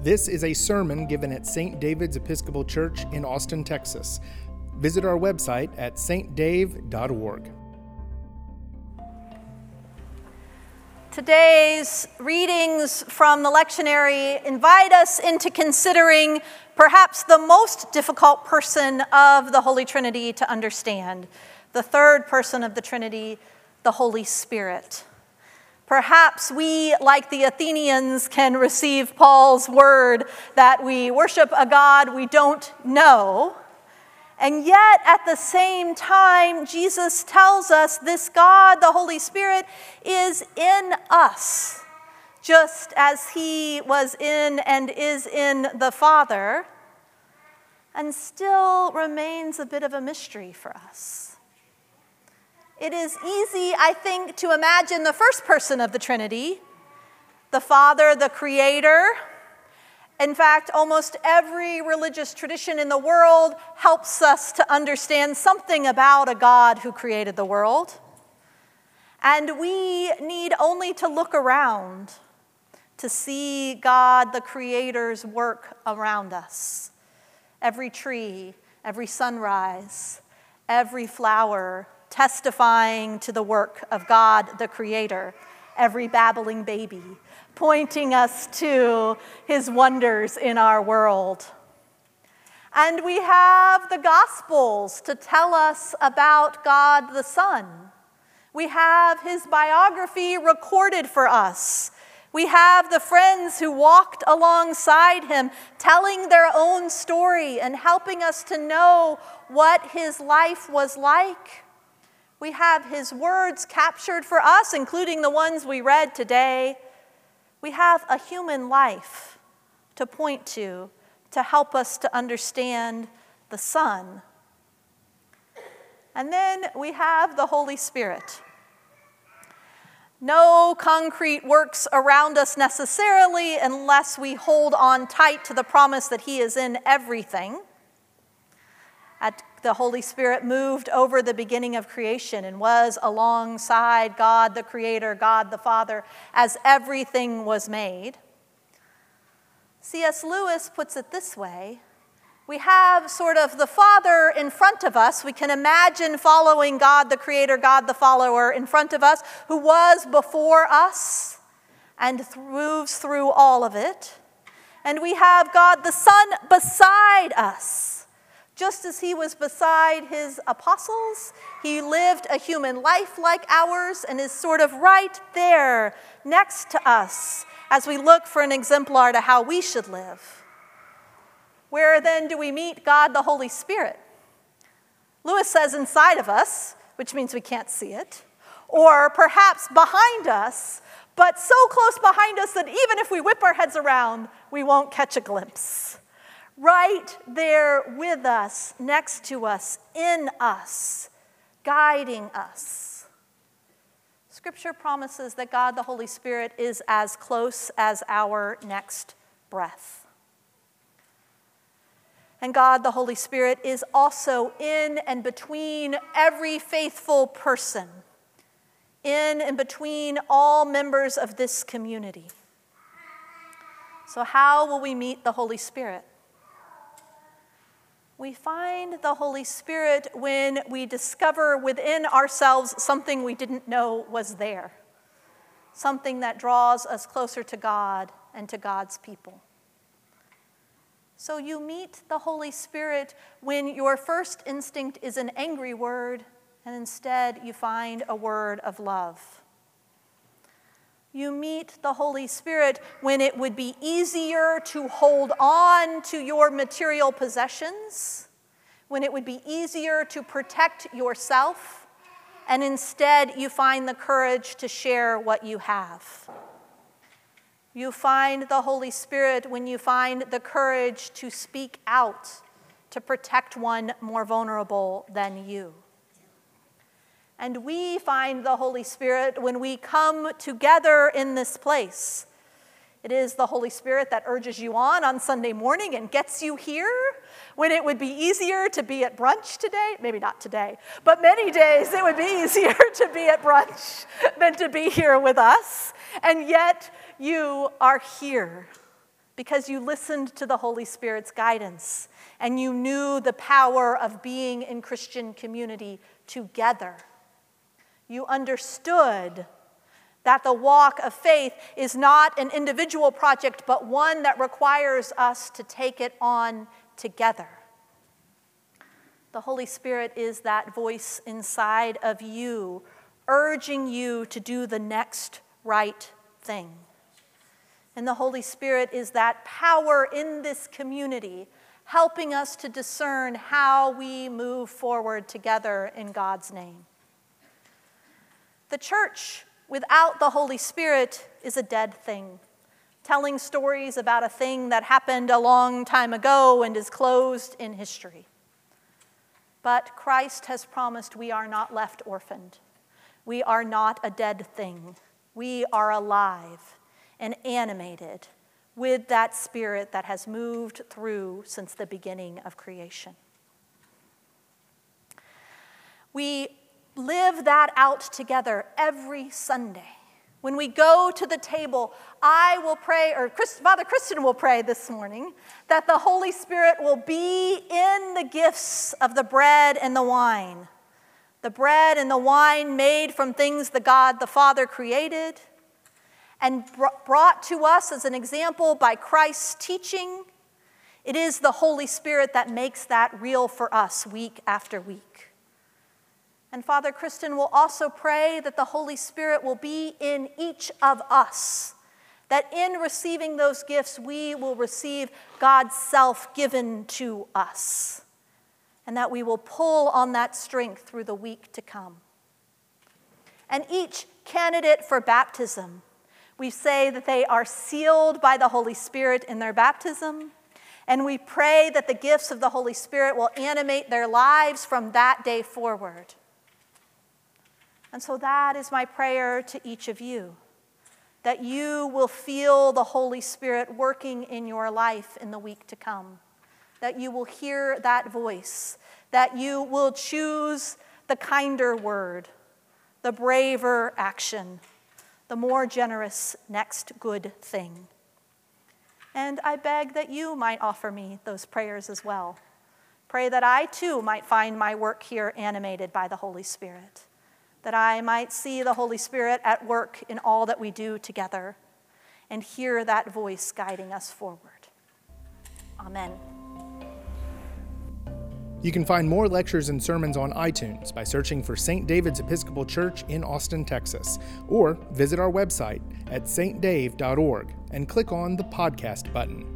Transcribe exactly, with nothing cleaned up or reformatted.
This is a sermon given at Saint David's Episcopal Church in Austin, Texas. Visit our website at s t dave dot org. Today's readings from the lectionary invite us into considering perhaps the most difficult person of the Holy Trinity to understand, the third person of the Trinity, the Holy Spirit. Perhaps we, like the Athenians, can receive Paul's word that we worship a God we don't know, and yet at the same time, Jesus tells us this God, the Holy Spirit, is in us, just as he was in and is in the Father, and still remains a bit of a mystery for us. It is easy, I think, to imagine the first person of the Trinity, the Father, the Creator. In fact, almost every religious tradition in the world helps us to understand something about a God who created the world. And we need only to look around to see God, the Creator's work around us. Every tree, every sunrise, every flower, testifying to the work of God, the Creator, every babbling baby, pointing us to his wonders in our world. And we have the Gospels to tell us about God the Son. We have his biography recorded for us. We have the friends who walked alongside him, telling their own story and helping us to know what his life was like. We have his words captured for us, including the ones we read today. We have a human life to point to, to help us to understand the Son. And then we have the Holy Spirit. No concrete works around us necessarily unless we hold on tight to the promise that he is in everything. At The Holy Spirit moved over the beginning of creation and was alongside God the Creator, God the Father, as everything was made. C S Lewis puts it this way. We have sort of the Father in front of us. We can imagine following God the Creator, God the Follower in front of us, who was before us and moves through all of it. And we have God the Son beside us. Just as he was beside his apostles, he lived a human life like ours and is sort of right there next to us as we look for an exemplar to how we should live. Where then do we meet God the Holy Spirit? Lewis says inside of us, which means we can't see it, or perhaps behind us, but so close behind us that even if we whip our heads around, we won't catch a glimpse. Right there with us, next to us, in us, guiding us. Scripture promises that God the Holy Spirit is as close as our next breath. And God the Holy Spirit is also in and between every faithful person, in and between all members of this community. So how will we meet the Holy Spirit? We find the Holy Spirit when we discover within ourselves something we didn't know was there, something that draws us closer to God and to God's people. So you meet the Holy Spirit when your first instinct is an angry word, and instead you find a word of love. You meet the Holy Spirit when it would be easier to hold on to your material possessions, when it would be easier to protect yourself, and instead you find the courage to share what you have. You find the Holy Spirit when you find the courage to speak out, to protect one more vulnerable than you. And we find the Holy Spirit when we come together in this place. It is the Holy Spirit that urges you on on Sunday morning and gets you here when it would be easier to be at brunch today. Maybe not today, but many days it would be easier to be at brunch than to be here with us. And yet you are here because you listened to the Holy Spirit's guidance and you knew the power of being in Christian community together. You understood that the walk of faith is not an individual project, but one that requires us to take it on together. The Holy Spirit is that voice inside of you, urging you to do the next right thing. And the Holy Spirit is that power in this community, helping us to discern how we move forward together in God's name. The church without the Holy Spirit is a dead thing, telling stories about a thing that happened a long time ago and is closed in history. But Christ has promised we are not left orphaned. We are not a dead thing. We are alive and animated with that Spirit that has moved through since the beginning of creation. We live that out together every Sunday. When we go to the table, I will pray, or Chris, Father Kristen will pray this morning, that the Holy Spirit will be in the gifts of the bread and the wine. The bread and the wine made from things the God the Father created and brought to us as an example by Christ's teaching. It is the Holy Spirit that makes that real for us week after week. And Father Kristen will also pray that the Holy Spirit will be in each of us, that in receiving those gifts, we will receive God's self given to us, and that we will pull on that strength through the week to come. And each candidate for baptism, we say that they are sealed by the Holy Spirit in their baptism, and we pray that the gifts of the Holy Spirit will animate their lives from that day forward. And so that is my prayer to each of you, that you will feel the Holy Spirit working in your life in the week to come, that you will hear that voice, that you will choose the kinder word, the braver action, the more generous next good thing. And I beg that you might offer me those prayers as well. Pray that I too might find my work here animated by the Holy Spirit, that I might see the Holy Spirit at work in all that we do together and hear that voice guiding us forward. Amen. You can find more lectures and sermons on iTunes by searching for Saint David's Episcopal Church in Austin, Texas, or visit our website at s t dave dot org and click on the podcast button.